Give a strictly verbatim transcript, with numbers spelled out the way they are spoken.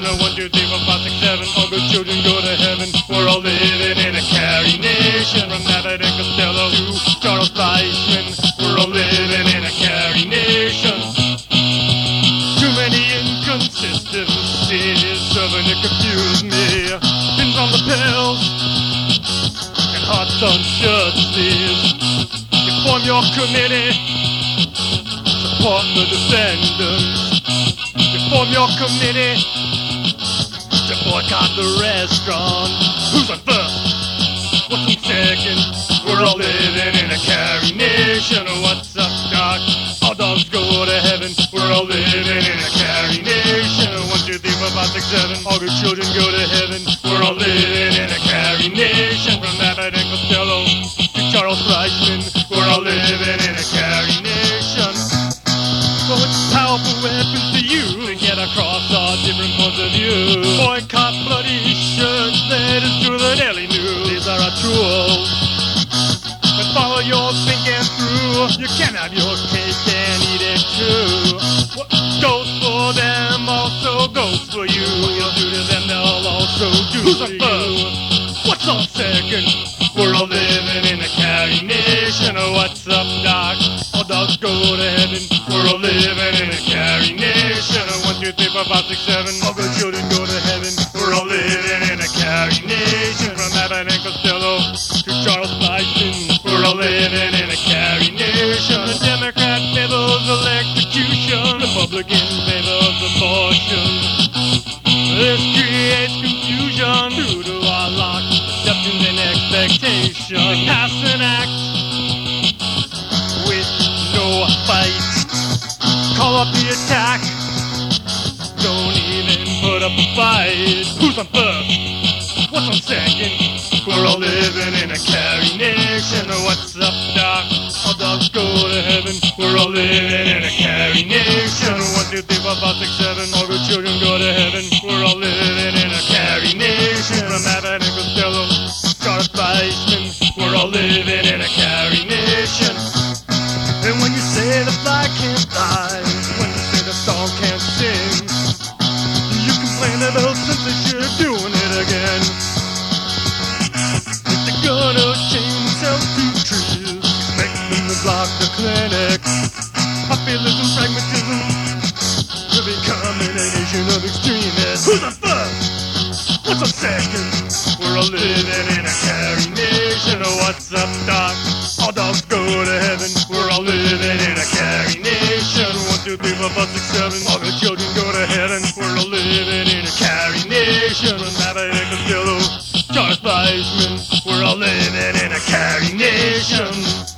One, two, three, four, five, six, seven. All good children go to heaven. We're all living in a carry nation. From Abbott and Costello to Charles Fleischman. We're all living in a carry nation. Too many inconsistencies serving to confuse me. Pins on the pills and hearts on shirt sleeves. You form your committee, support the defendants. You form your committee to boycott the restaurant. Who's on first? What's on second? We're all living in a carry nation. What's up, Doc? All dogs go to heaven. We're all living in a carry nation. One, two, three, four, five, six, seven. All good children go to heaven. We're all living in a carry nation. From Abbott and Costello to Charles Fleischman. We're all living in a carry nation. So it's a powerful weapon to use to get across our different points of view. Boycott bloody shirts, that is through the Daily News. These are our tools. But follow your thinking through. You can have your cake and eat it too. What goes for them also goes for you. What you do to them, they'll also do Who's to you. What's on second? We're all living in a carry nation. What's up, Doc? All dogs go to heaven. We're all living in a carry nation. One, two, three, four, five, six, seven. All good children go to heaven. We're all living in a carry nation. From Abbott and Costello to Charles Fleischman. We're all living in a carry nation. The Democrat favors electrocution. Republican favors abortion. This creates confusion due to our locked perceptions and expectations. Pass an act with no fight. Call up the attack. Don't even put up a fight. Who's on first? What's on second? We're all living in a carry nation. What's up, Doc? All dogs go to heaven. We're all living in a carry nation. One, two, three, four, five, six, seven. All good children go to heaven. We're all living in a carry nation. From Abbott and Costello, Charles Fleischman. We're all living in a carry nation. And when you say the fly can't fly, when you say the song can't sing, you complain about censorship doing it again. If they're gonna chain themselves to trees, make them block the clinic. Populism, pragmatism, we're becoming a nation of extremists. Who's on first? What's on second? We're all living in a carry nation. What's up, Doc? All dogs go to heaven. We're all living in a carry nation. One, two, three, four, five, six, seven. All the children go to heaven. We're all living in a carry nation. And Abbott and Costello, Charles Fleischman. We're all living in a carry nation.